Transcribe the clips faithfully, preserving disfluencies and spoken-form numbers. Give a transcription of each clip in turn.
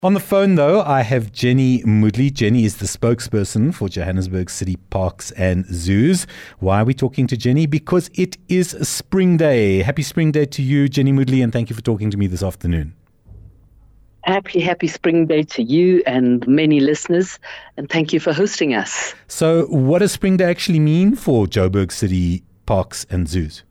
On the phone, though, I have Jenny Moodley. Jenny is the spokesperson for Johannesburg City Parks and Zoos. Why are we talking to Jenny? Because it is Spring Day. Happy Spring Day to you, Jenny Moodley, and thank you for talking to me this afternoon. Happy, happy Spring Day to you and many listeners, and thank you for hosting us. So what does Spring Day actually mean for Joburg City Parks and Zoos?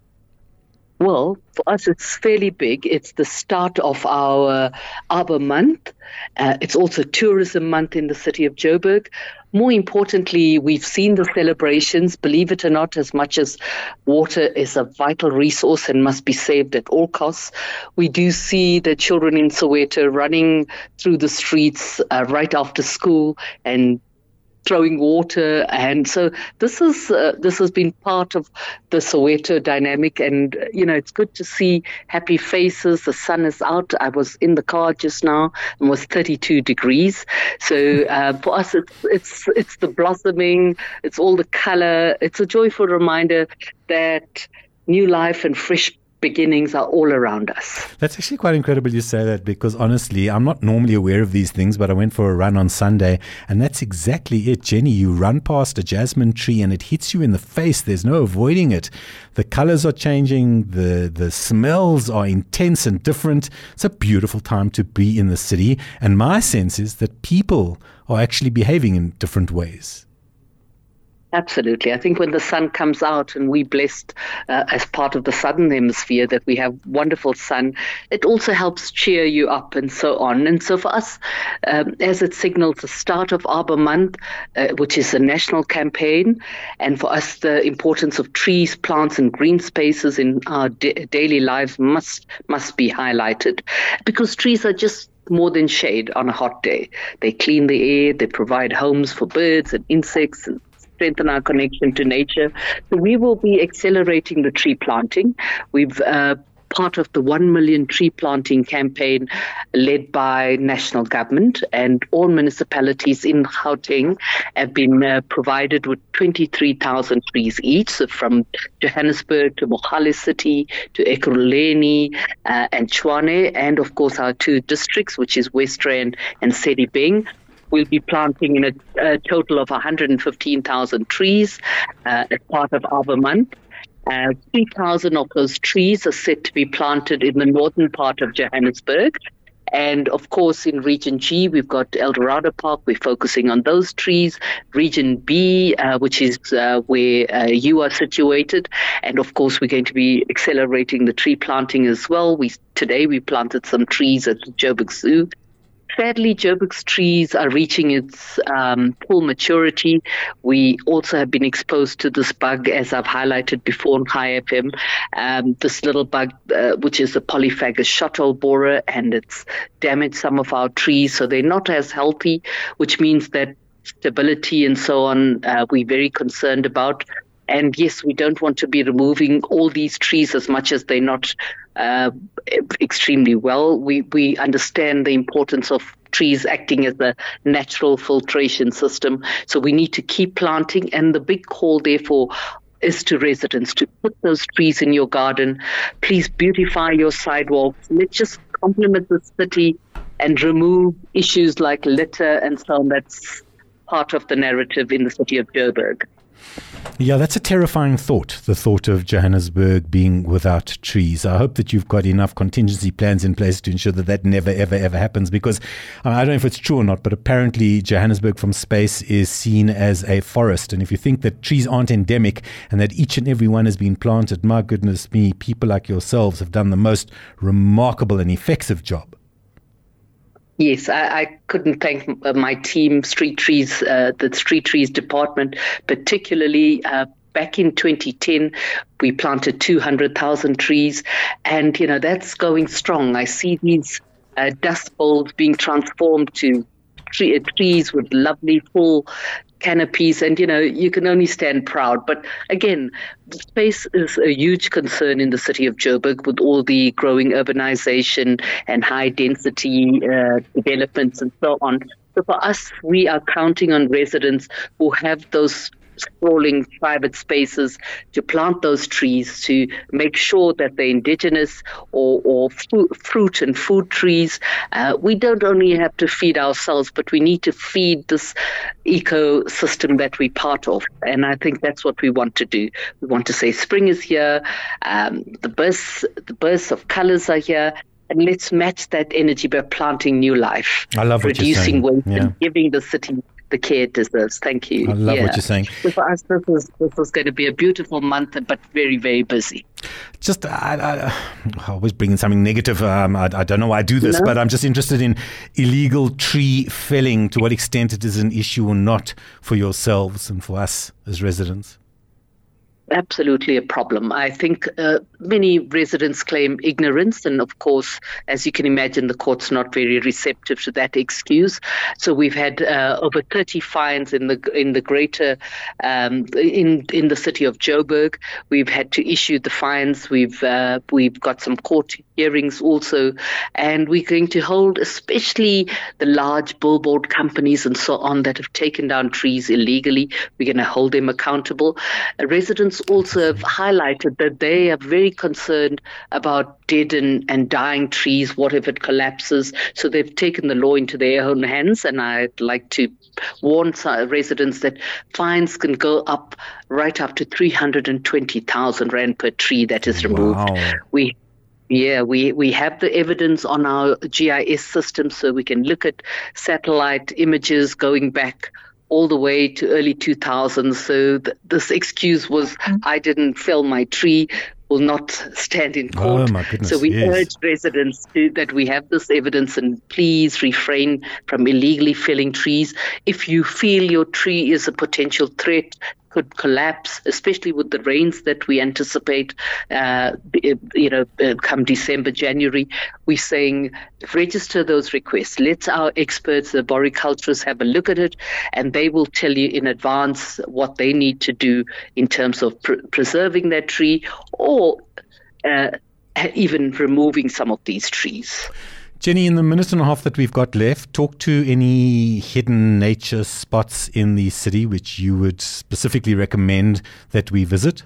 Well, for us, it's fairly big. It's the start of our Arbor Month. Uh, it's also Tourism Month in the city of Joburg. More importantly, we've seen the celebrations. Believe it or not, as much as water is a vital resource and must be saved at all costs, we do see the children in Soweto running through the streets uh, right after school and throwing water, and so this is uh, this has been part of the Soweto dynamic, and you know it's good to see happy faces. The sun is out. I was in the car just now and was thirty-two degrees. So uh, for us, it's it's it's the blossoming. It's all the color. It's a joyful reminder that new life and fresh beginnings are all around us. That's actually quite incredible you say that, because honestly, I'm not normally aware of these things, but I went for a run on Sunday and that's exactly it. Jenny, you run past a jasmine tree and it hits you in the face. There's no avoiding it. The colors are changing. The, the smells are intense and different. It's a beautiful time to be in the city. And my sense is that people are actually behaving in different ways. Absolutely. I think when the sun comes out, and we're blessed uh, as part of the southern hemisphere that we have wonderful sun, it also helps cheer you up and so on. And so for us, um, as it signals the start of Arbor Month, uh, which is a national campaign, and for us the importance of trees, plants and green spaces in our da- daily lives must must be highlighted, because trees are just more than shade on a hot day. They clean the air, they provide homes for birds and insects and strengthen our connection to nature. So we will be accelerating the tree planting. We've uh, part of the one million tree planting campaign led by national government, and all municipalities in Gauteng have been uh, provided with twenty-three thousand trees each, so from Johannesburg to Mogale City to Ekurhuleni uh, and Tshwane, and of course our two districts, which is West Rand and Sedibeng. We'll be planting in a, a total of one hundred fifteen thousand trees uh, as part of Arbor Month. Uh, three thousand of those trees are set to be planted in the northern part of Johannesburg. And of course, in Region G, we've got Eldorado Park. We're focusing on those trees. Region B, uh, which is uh, where uh, you are situated. And of course, we're going to be accelerating the tree planting as well. We Today, we planted some trees at the Joburg Zoo. Sadly, Joburg's trees are reaching its um, full maturity. We also have been exposed to this bug, as I've highlighted before on High F M, um, this little bug, uh, which is the Polyphagus shuttle borer, and it's damaged some of our trees, so they're not as healthy, which means that stability and so on, uh, we're very concerned about. And yes, we don't want to be removing all these trees as much as they're not uh, extremely well. We we understand the importance of trees acting as a natural filtration system. So we need to keep planting. And the big call, therefore, is to residents to put those trees in your garden. Please beautify your sidewalks. Let's just complement the city and remove issues like litter and so on. That's part of the narrative in the city of Joburg. Yeah, that's a terrifying thought, the thought of Johannesburg being without trees. I hope that you've got enough contingency plans in place to ensure that that never, ever, ever happens, because uh, I don't know if it's true or not, but apparently Johannesburg from space is seen as a forest. And if you think that trees aren't endemic and that each and every one has been planted, my goodness me, people like yourselves have done the most remarkable and effective job. Yes, I, I couldn't thank my team, Street Trees, uh, the Street Trees department, particularly uh, back in twenty ten, we planted two hundred thousand trees, and, you know, that's going strong. I see these uh, dust bowls being transformed to tree, trees with lovely full canopies, and you know you can only stand proud. But again, space is a huge concern in the city of Joburg with all the growing urbanization and high density uh, developments and so on. So for us, we are counting on residents who have those sprawling private spaces to plant those trees, to make sure that they're indigenous or, or fu- fruit and food trees. Uh, we don't only have to feed ourselves, but we need to feed this ecosystem that we're part of. And I think that's what we want to do. We want to say spring is here, um, the bursts, the bursts of colors are here, and let's match that energy by planting new life. I love what you're saying. Reducing waste Yeah. and giving the city the care it deserves. Thank you. I love yeah. what you're saying. So for us, this is, this is going to be a beautiful month, but very, very busy. Just, I, I, I always bring in something negative. Um, I, I don't know why I do this, No. but I'm just interested in illegal tree felling, to what extent it is an issue or not for yourselves and for us as residents. Absolutely a problem. I think uh, many residents claim ignorance, and of course, as you can imagine, the court's not very receptive to that excuse. So we've had uh, over thirty fines in the in the greater um, in in the city of Joburg. We've had to issue the fines. We've uh, we've got some court hearings also, and we're going to hold, especially the large billboard companies and so on that have taken down trees illegally. We're going to hold them accountable. Uh, residents also have highlighted that they are very concerned about dead and, and dying trees. What if it collapses? So they've taken the law into their own hands, and I'd like to warn residents that fines can go up right up to three hundred twenty thousand rand per tree that is removed. Wow. We Yeah, we, we have the evidence on our G I S system, so we can look at satellite images going back all the way to early two thousands. So th- this excuse was, mm. I didn't fell my tree, will not stand in court. Oh, my goodness, so we yes. urge residents to, that we have this evidence, and please refrain from illegally felling trees. If you feel your tree is a potential threat, could collapse, especially with the rains that we anticipate, uh, you know, uh, come December, January. We're saying register those requests. Let our experts, the arboriculturists, have a look at it, and they will tell you in advance what they need to do in terms of pr- preserving that tree or uh, even removing some of these trees. Jenny, in the minute and a half that we've got left, talk to any hidden nature spots in the city which you would specifically recommend that we visit.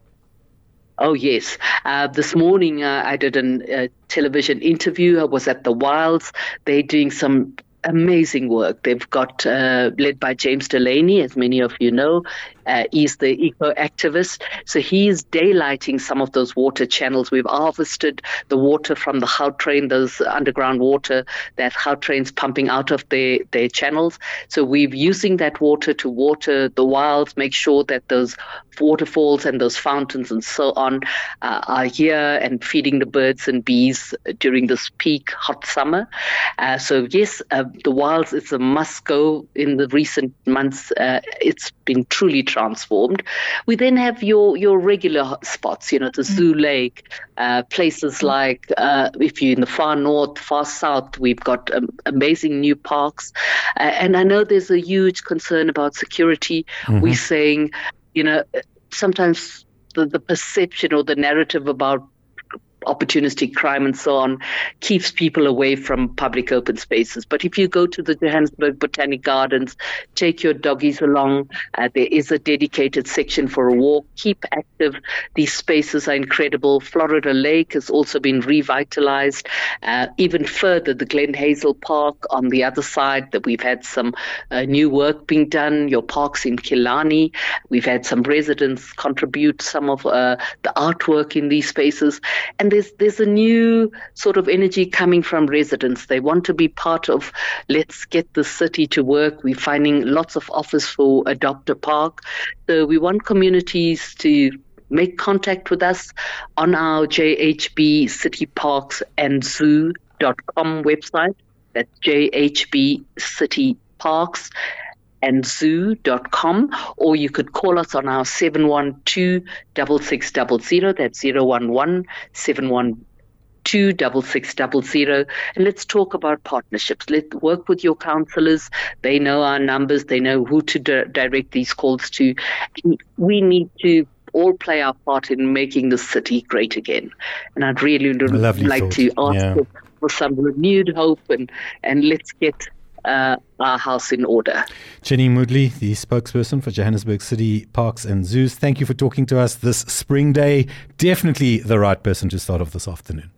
Oh, yes. Uh, this morning uh, I did a uh, television interview. I was at the Wilds. They're doing some amazing work. They've got, uh, led by James Delaney, as many of you know. Uh, he's the eco-activist. So he is daylighting some of those water channels. We've harvested the water from the Gautrain, those underground water that Gautrain's pumping out of their, their channels. So we're using that water to water the wilds, make sure that those waterfalls and those fountains and so on uh, are here and feeding the birds and bees during this peak hot summer. Uh, so yes, uh, the wilds is a must-go in the recent months. Uh, it's been truly transformed. We then have your your regular spots, you know, the Zoo Lake, uh, places like uh, if you're in the far north, far south, we've got um, amazing new parks. Uh, and I know there's a huge concern about security. Mm-hmm. We're saying, you know, sometimes the, the perception or the narrative about opportunistic crime and so on keeps people away from public open spaces. But if you go to the Johannesburg Botanic Gardens, take your doggies along. Uh, there is a dedicated section for a walk. Keep active. These spaces are incredible. Florida Lake has also been revitalized. Uh, even further, the Glen Hazel Park on the other side, that we've had some uh, new work being done. Your parks in Killarney, we've had some residents contribute some of uh, the artwork in these spaces. And There's, there's a new sort of energy coming from residents. They want to be part of, let's get the city to work. We're finding lots of offers for Adopt a Park. So we want communities to make contact with us on our J H B City Parks and Zoo dot com website. That's J H B City Parks and zoo dot com, or you could call us on our seven one two, six six zero zero, that's zero one one, seven one two, six six zero zero, and let's talk about partnerships. Let's work with your councillors. They know our numbers. They know who to di- direct these calls to. We need to all play our part in making the city great again. And I'd really Lovely like thought. to ask yeah. for, for some renewed hope, and, and let's get uh, our house in order. Jenny Moodley, the spokesperson for Johannesburg City Parks and Zoos, thank you for talking to us this spring day. Definitely the right person to start off this afternoon.